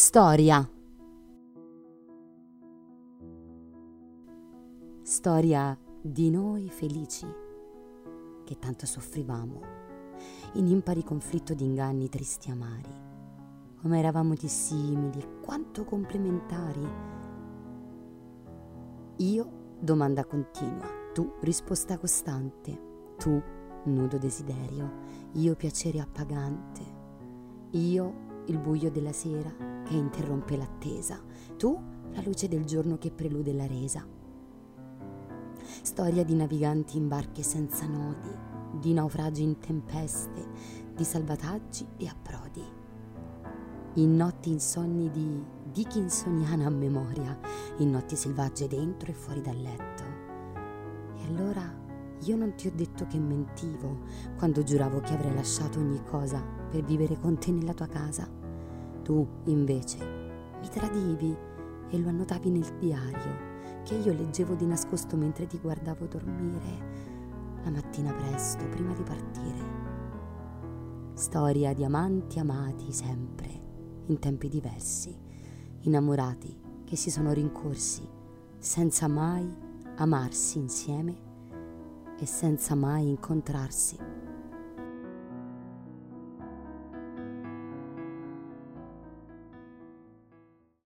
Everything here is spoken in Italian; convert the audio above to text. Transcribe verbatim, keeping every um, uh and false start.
Storia. Storia di noi felici, che tanto soffrivamo, in impari conflitto di inganni tristi e amari, come eravamo dissimili e quanto complementari. Io domanda continua, tu risposta costante, tu nudo desiderio, io piacere appagante, io il buio della sera che interrompe l'attesa, tu la luce del giorno che prelude la resa. Storia di naviganti in barche senza nodi, di naufragi in tempeste, di salvataggi e approdi, in notti insonni di dickinsoniana a memoria, in notti selvagge dentro e fuori dal letto. E allora io non ti ho detto che mentivo quando giuravo che avrei lasciato ogni cosa per vivere con te nella tua casa. Tu, invece, mi tradivi e lo annotavi nel diario che io leggevo di nascosto mentre ti guardavo dormire la mattina presto, prima di partire. Storia di amanti amati sempre, in tempi diversi, innamorati che si sono rincorsi, senza mai amarsi insieme e senza mai incontrarsi.